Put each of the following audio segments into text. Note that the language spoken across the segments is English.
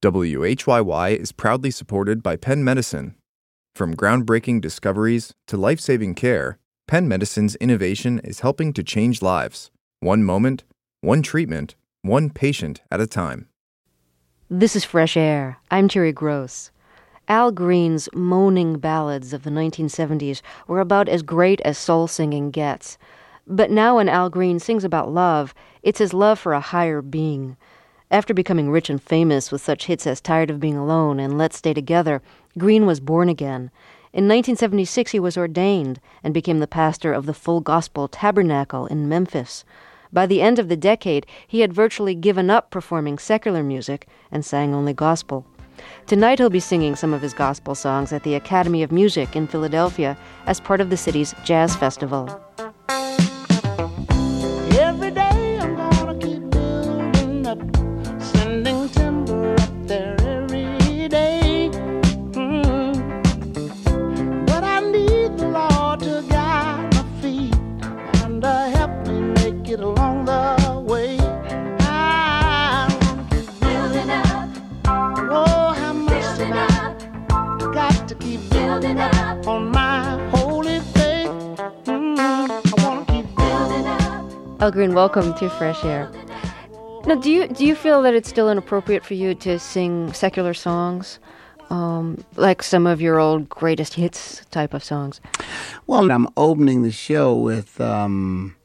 WHYY is proudly supported by Penn Medicine. From groundbreaking discoveries to life-saving care, Penn Medicine's innovation is helping to change lives. One moment, one treatment, one patient at a time. This is Fresh Air. I'm Terry Gross. Al Green's moaning ballads of the 1970s were about as great as soul singing gets. But now when Al Green sings about love, it's his love for a higher being. After becoming rich and famous with such hits as Tired of Being Alone and Let's Stay Together, Green was born again. In 1976, he was ordained and became the pastor of the Full Gospel Tabernacle in Memphis. By the end of the decade, he had virtually given up performing secular music and sang only gospel. Tonight he'll be singing some of his gospel songs at the Academy of Music in Philadelphia as part of the city's Jazz Festival. Every day I'm gonna keep building up, sending timber up there every day. But I need the Lord to guide my feet and help me make it along the way. I wanna keep building up. Oh, how much building up. Got to keep building up on my holy faith. I wanna keep building up. Al Green, welcome to Fresh Air. Now, do you feel that it's still inappropriate for you to sing secular songs, like some of your old greatest hits type of songs? Well, I'm opening the show with Love.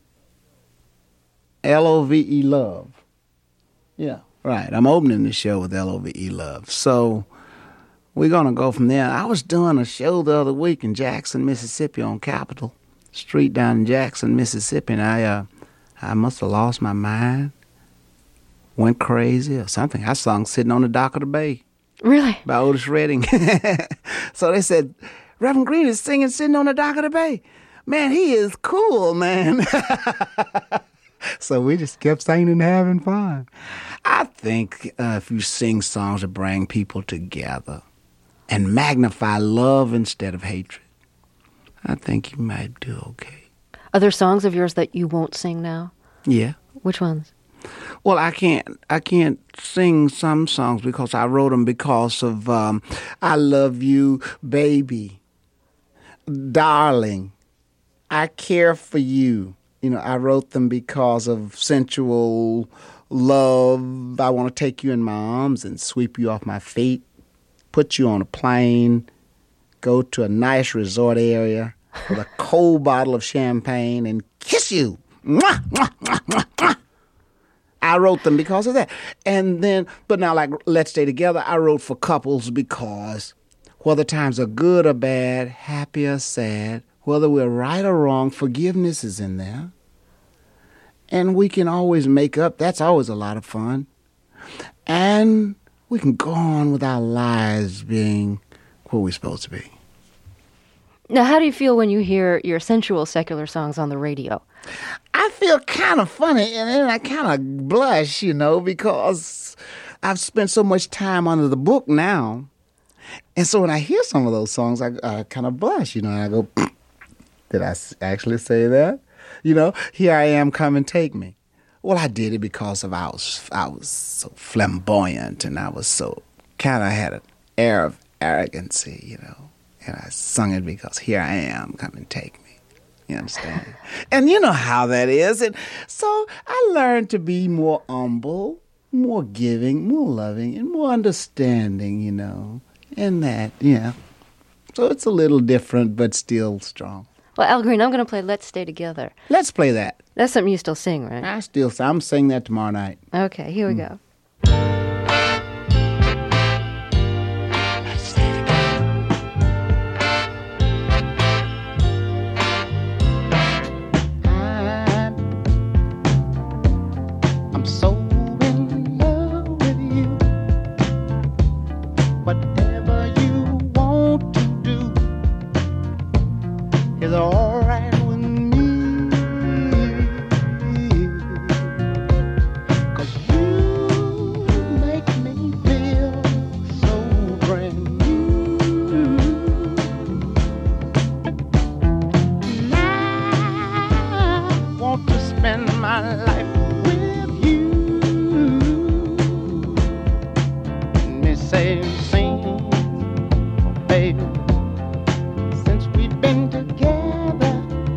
Love. Yeah, right. I'm opening the show with Love. So we're going to go from there. I was doing a show the other week in Jackson, Mississippi on Capitol Street down in Jackson, Mississippi, and I must have lost my mind, went crazy or something. I sung Sitting on the Dock of the Bay. Really? By Otis Redding. So they said, Reverend Green is singing Sitting on the Dock of the Bay. Man, he is cool, man. So we just kept singing and having fun. I think if you sing songs that bring people together and magnify love instead of hatred, I think you might do okay. Are there songs of yours that you won't sing now? Yeah. Which ones? Well, I can't sing some songs because I wrote them because of I love you, baby, darling, I care for you. You know, I wrote them because of sensual love. I want to take you in my arms and sweep you off my feet, put you on a plane, go to a nice resort area with a cold bottle of champagne and kiss you. Mwah, mwah, mwah, mwah, mwah. I wrote them because of that. And then, but now like Let's Stay Together, I wrote for couples because whether times are good or bad, happy or sad, whether we're right or wrong, forgiveness is in there. And we can always make up. That's always a lot of fun. And we can go on with our lives being what we're supposed to be. Now, how do you feel when you hear your sensual secular songs on the radio? I feel kind of funny, and then I kind of blush, you know, because I've spent so much time under the book now. And so when I hear some of those songs, I kind of blush, you know, and I go, did I actually say that? You know, here I am, come and take me. Well, I did it because I was so flamboyant, and I was so kind of had an air of arrogancy, you know. And I sung it because here I am, come and take me. You understand? And you know how that is. And so I learned to be more humble, more giving, more loving, and more understanding, you know. And that, yeah. So it's a little different, but still strong. Well, Al Green, I'm going to play Let's Stay Together. Let's play that. That's something you still sing, right? I'm singing that tomorrow night. Okay, here we go. I'm so in love with you. Whatever you want to do is all right with me. 'Cause you say, sing, oh, baby, since we've been together,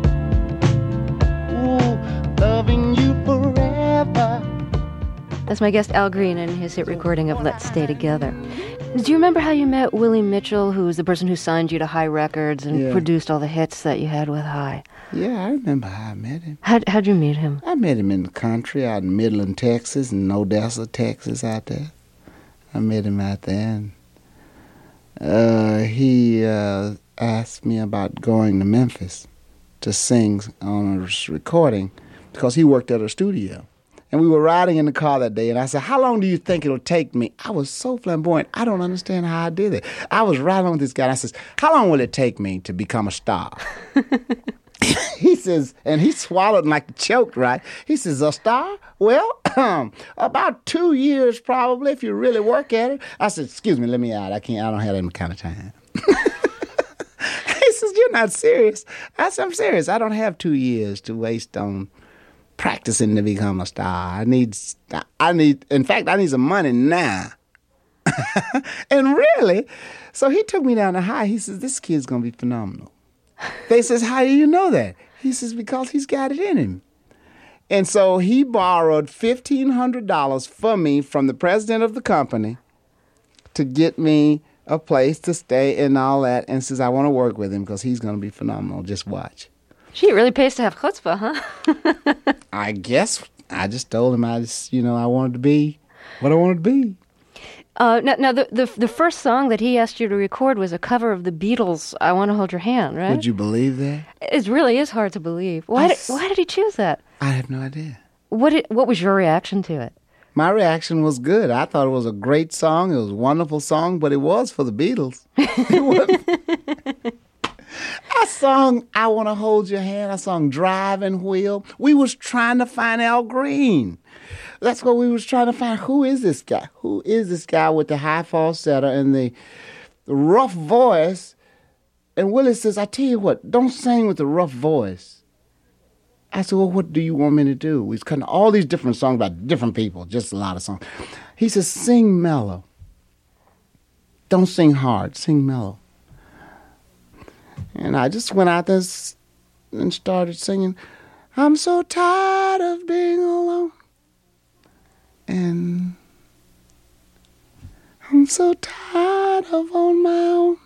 ooh, loving you forever. That's my guest Al Green and his hit recording of Let's Stay Together. Do you remember how you met Willie Mitchell, who was the person who signed you to High Records and produced all the hits that you had with High? Yeah, I remember how I met him. How'd you meet him? I met him in the country out in Midland, Texas, and Odessa, Texas, out there. I met him out there, and he asked me about going to Memphis to sing on a recording because he worked at a studio. And we were riding in the car that day, and I said, how long do you think it'll take me? I was so flamboyant. I don't understand how I did it. I was riding with this guy, and I says, how long will it take me to become a star? He says, and he swallowed like a choke, right? He says, a star? Well, about 2 years probably if you really work at it. I said, excuse me, let me out. I don't have that kind of time. He says, you're not serious. I said, I'm serious. I don't have 2 years to waste on practicing to become a star. I need some money now. And really, so he took me down to High. He says, this kid's going to be phenomenal. They says, how do you know that? He says, because he's got it in him. And so he borrowed $1,500 for me from the president of the company to get me a place to stay and all that, and says, I want to work with him because he's going to be phenomenal. Just watch. Gee, it really pays to have chutzpah, huh? I guess I just told him I wanted to be what I wanted to be. Now the first song that he asked you to record was a cover of the Beatles' "I Want to Hold Your Hand," right? Would you believe that? It really is hard to believe. Why did he choose that? I have no idea. What was your reaction to it? My reaction was good. I thought it was a great song. It was a wonderful song, but it was for the Beatles. I sung "I Want to Hold Your Hand." I sung "Driving Wheel." We was trying to find Al Green. That's what we was trying to find. Who is this guy? Who is this guy with the high falsetto and the rough voice? And Willie says, I tell you what, don't sing with the rough voice. I said, well, what do you want me to do? We was cutting all these different songs about different people, just a lot of songs. He says, sing mellow. Don't sing hard, sing mellow. And I just went out there and started singing, I'm so tired of being alone. And I'm so tired of on my own.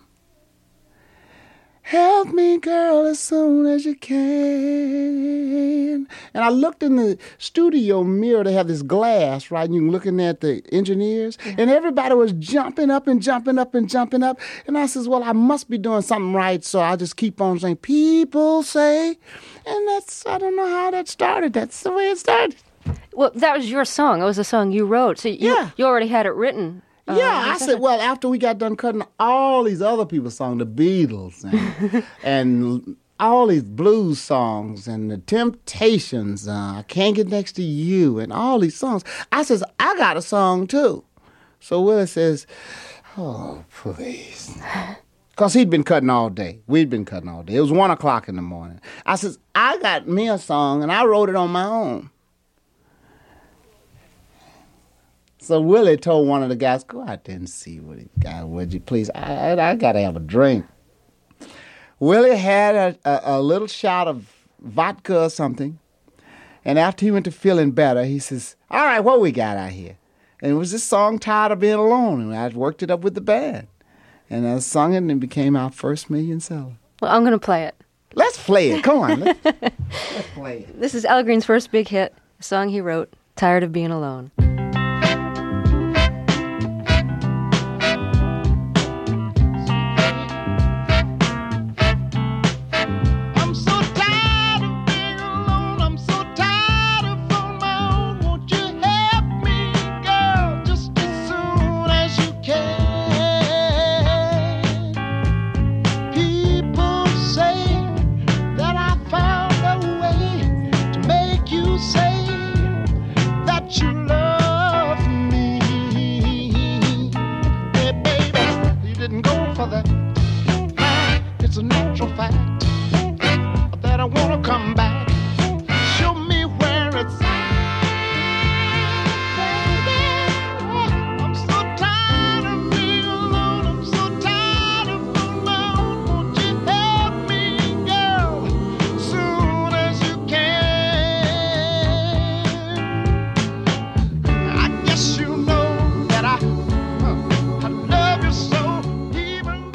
Help me, girl, as soon as you can. And I looked in the studio mirror. They have this glass, right? And you're looking at the engineers. Yeah. And everybody was jumping up and jumping up and jumping up. And I says, well, I must be doing something right. So I just keep on saying, people say. And I don't know how that started. That's the way it started. Well, that was your song. It was a song you wrote. So you already had it written. I said, well, after we got done cutting all these other people's songs, the Beatles and all these blues songs and the Temptations, I Can't Get Next to You, and all these songs, I says, I got a song too. So Willie says, oh, please. Because he'd been cutting all day. We'd been cutting all day. It was 1 o'clock in the morning. I says, I got me a song, and I wrote it on my own. So Willie told one of the guys, go out there and see what he got, would you please? I got to have a drink. Willie had a little shot of vodka or something, and after he went to feeling better, he says, all right, what we got out here? And it was this song, Tired of Being Alone, and I worked it up with the band. And I sung it, and it became our first million seller. Well, I'm going to play it. Let's play it. Come on. Let's play it. This is Al Green's first big hit, a song he wrote, Tired of Being Alone. Say that you love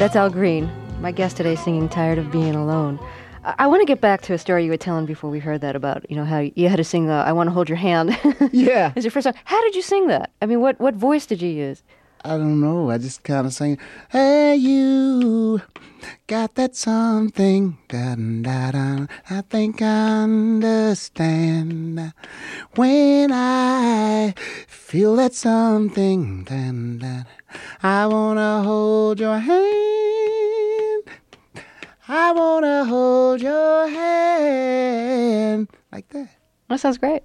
That's Al Green, my guest today, singing Tired of Being Alone. I want to get back to a story you were telling before we heard that about, how you had to sing I Want to Hold Your Hand. Yeah. As your first song. How did you sing that? I mean, what voice did you use? I don't know. I just kind of sang, hey, you got that something, da-da-da, I think I understand. When I feel that something, da-da-da, I want to hold your hand. I want to hold your hand. Like that. That sounds great.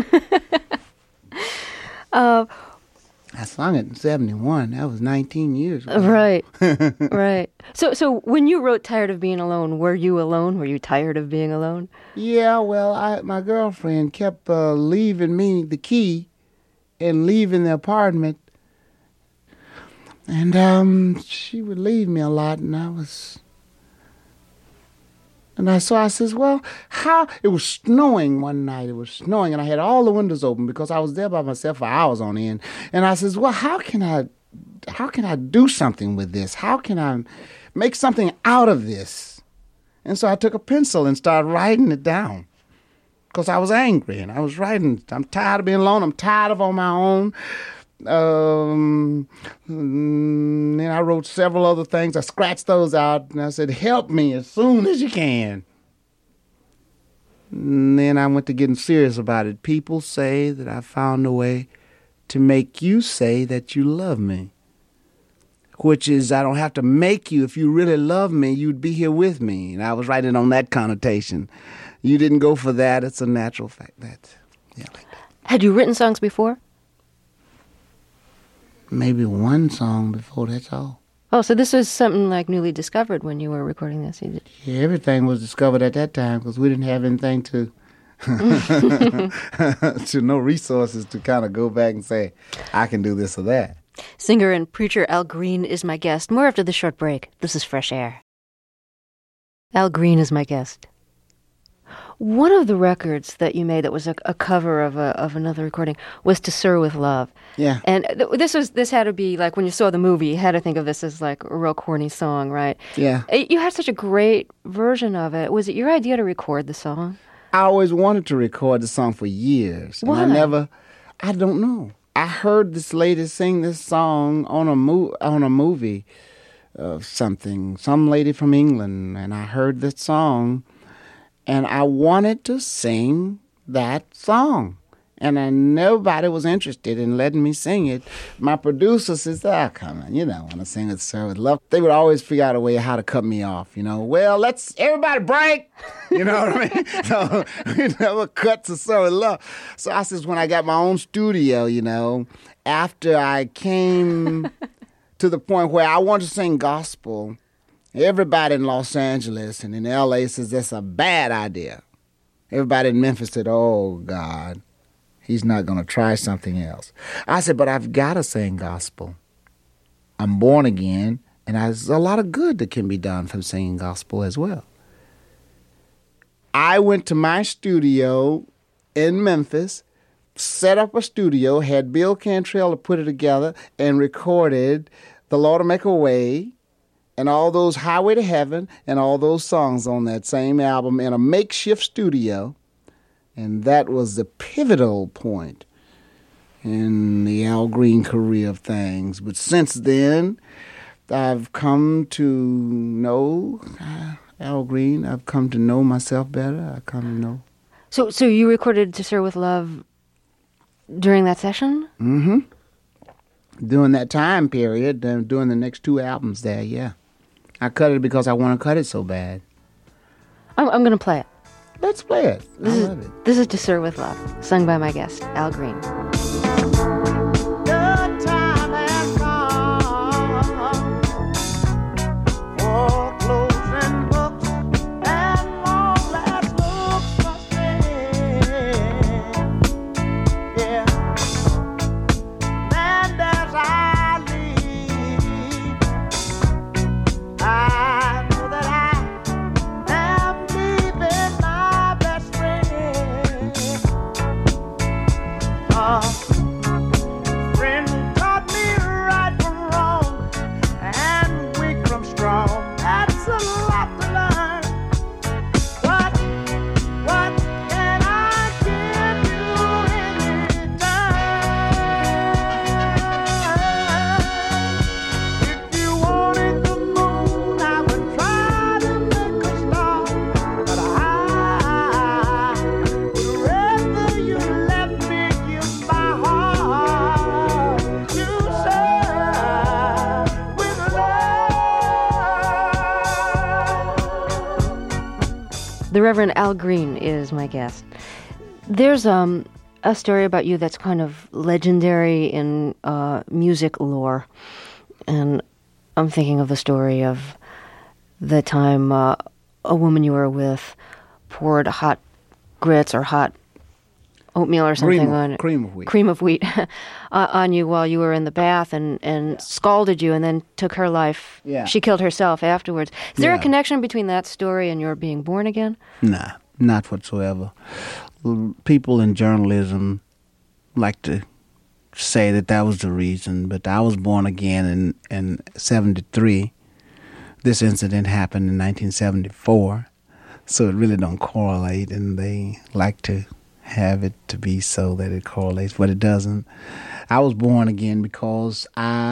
I sung it in 1971. That was 19 years ago. Right, right. So when you wrote Tired of Being Alone, were you alone? Were you tired of being alone? Yeah, well, my girlfriend kept leaving me the key and leaving the apartment. And she would leave me a lot, so I says, well, how? It was snowing one night. It was snowing, and I had all the windows open because I was there by myself for hours on end. And I says, well, how can I do something with this? How can I make something out of this? And so I took a pencil and started writing it down because I was angry, and I was writing, I'm tired of being alone. I'm tired of on my own. Then I wrote several other things. I scratched those out, and I said, help me as soon as you can. And then I went to getting serious about it. People say that I found a way to make you say that you love me, which is I don't have to make you. If you really love me, you'd be here with me. And I was writing on that connotation. You didn't go for that. It's a natural fact. Like that. Had you written songs before? Maybe one song before, that's all. Oh, so this was something like newly discovered when you were recording this? Yeah, everything was discovered at that time because we didn't have anything to no resources to kind of go back and say, I can do this or that. Singer and preacher Al Green is my guest. More after the short break. This is Fresh Air. Al Green is my guest. One of the records that you made that was a cover of another recording was To Sir With Love. Yeah. And this had to be like when you saw the movie, you had to think of this as like a real corny song, right? Yeah. You had such a great version of it. Was it your idea to record the song? I always wanted to record the song for years. Why? And I don't know. I heard this lady sing this song on a movie of something, some lady from England, and I heard this song. And I wanted to sing that song. And nobody was interested in letting me sing it. My producer says, come on, you don't want to sing it, Sir With Love. They would always figure out a way how to cut me off, Well, let's everybody break. You know what I mean? So we never cut to Sir With Love. So I says, when I got my own studio, after I came to the point where I wanted to sing gospel, everybody in Los Angeles and in L.A. says that's a bad idea. Everybody in Memphis said, oh, God, he's not going to try something else. I said, but I've got to sing gospel. I'm born again, and there's a lot of good that can be done from singing gospel as well. I went to my studio in Memphis, set up a studio, had Bill Cantrell to put it together, and recorded The Lord Will Make a Way, and all those Highway to Heaven and all those songs on that same album in a makeshift studio. And that was the pivotal point in the Al Green career of things. But since then, I've come to know Al Green. I've come to know myself better. I've come to know. So you recorded To Sir With Love during that session? Mm-hmm. During that time period, doing the next two albums there, yeah. I cut it because I want to cut it so bad. I'm going to play it. Let's play it. I love it. This is To Sir With Love, sung by my guest, Al Green. The time has come for closing books and long last looks must end. Yeah. And as I leave, I know that I am leaving my best friend. The Reverend Al Green is my guest. There's a story about you that's kind of legendary in music lore. And I'm thinking of the story of the time a woman you were with poured hot grits or hot oatmeal or something on it. Cream of wheat on you while you were in the bath and scalded you and then took her life. Yeah. She killed herself afterwards. Is there a Yeah. connection between that story and your being born again? Nah, not whatsoever. People in journalism like to say that was the reason, but I was born again in 73. This incident happened in 1974, so it really don't correlate, and they like to have it to be so that it correlates, but it doesn't. I was born again because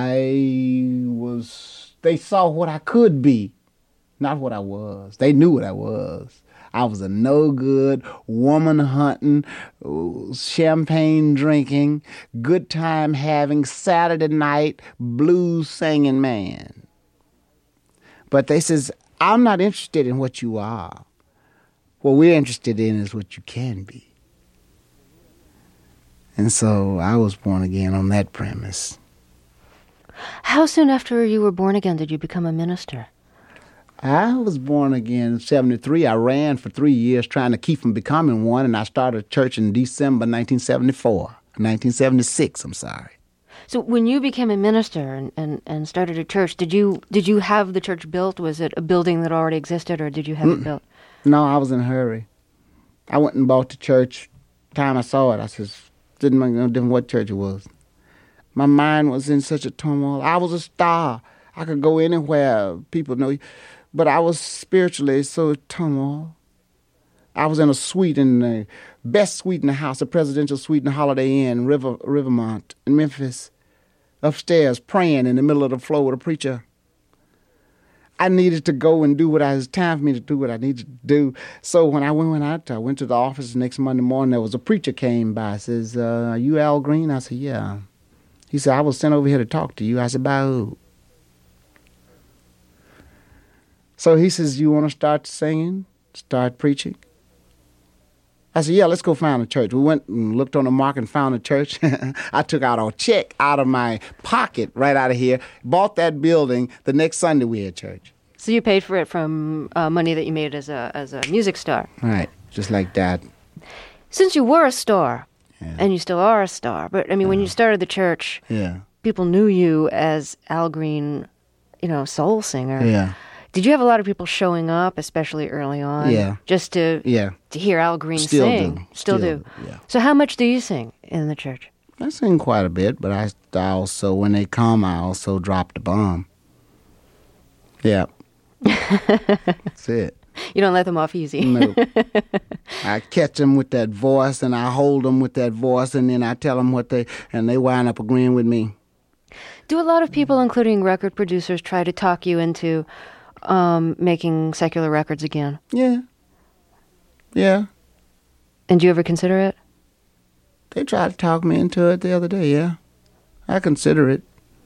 they saw what I could be, not what I was. They knew what I was. I was a no-good, woman-hunting, champagne drinking, good time having, Saturday night blues singing man. But they says, I'm not interested in what you are. What we're interested in is what you can be. And so I was born again on that premise. How soon after you were born again did you become a minister? I was born again in 73. I ran for 3 years trying to keep from becoming one, and I started a church in December 1976, I'm sorry. So when you became a minister and started a church, did you have the church built? Was it a building that already existed, or did you have it built? No, I was in a hurry. I went and bought the church. Time I saw it, I says, didn't make no difference what church it was. My mind was in such a turmoil. I was a star. I could go anywhere. People know you. But I was spiritually so turmoil. I was in a suite in the best suite in the house, a presidential suite in the Holiday Inn, Rivermont in Memphis, upstairs praying in the middle of the floor with a preacher. I needed to go and do what it was time for me to do what I needed to do. So when I went out, I went to the office the next Monday morning. There was a preacher came by. Says, "Are you Al Green?" I said, "Yeah." He said, "I was sent over here to talk to you." I said, "By who?" So he says, "You want to start singing, start preaching?" I said, "Yeah, let's go find a church." We went and looked on the market and found a church. I took out a check out of my pocket right out of here, bought that building. The next Sunday we had church. So you paid for it from money that you made as a music star. Right, just like that. Since you were a star, Yeah. and you still are a star, but I mean, when you started the church, Yeah, people knew you as Al Green, soul singer. yeah, Did you have a lot of people showing up, especially early on? Yeah. Just to yeah. hear Al Green Still sing? do. Still Still do. do, yeah. So how much do you sing in the church? I sing quite a bit, but I also, when they come, I also drop the bomb. Yeah. That's it. You don't let them off easy. No. I catch them with that voice, and I hold them with that voice, and then I tell them and they wind up agreeing with me. Do a lot of people, including record producers, try to talk you into making secular records again? Yeah. Yeah. And do you ever consider it? They tried to talk me into it the other day, yeah. I consider it.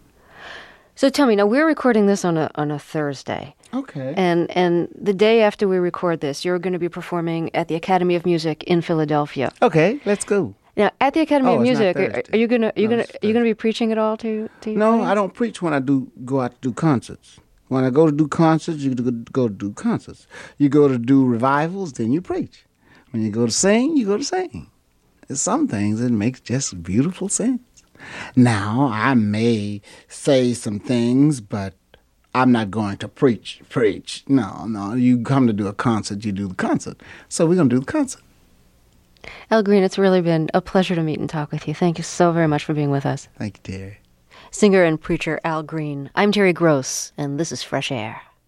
So tell me, now we're recording this on a Thursday. Okay. And the day after we record this, you're going to be performing at the Academy of Music in Philadelphia. Okay, let's go. Now, at the Academy of Oh, it's not Music, Thursday. are you going to No, it's be preaching at all to your No, audience? I don't preach when I go out to do concerts. When I go to do concerts, you go to do concerts. You go to do revivals, then you preach. When you go to sing, you go to sing. There's some things that make just beautiful sense. Now, I may say some things, but I'm not going to preach. No. You come to do a concert, you do the concert. So we're going to do the concert. Al Green, it's really been a pleasure to meet and talk with you. Thank you so very much for being with us. Thank you, Terry. Singer and preacher Al Green. I'm Terry Gross, and this is Fresh Air.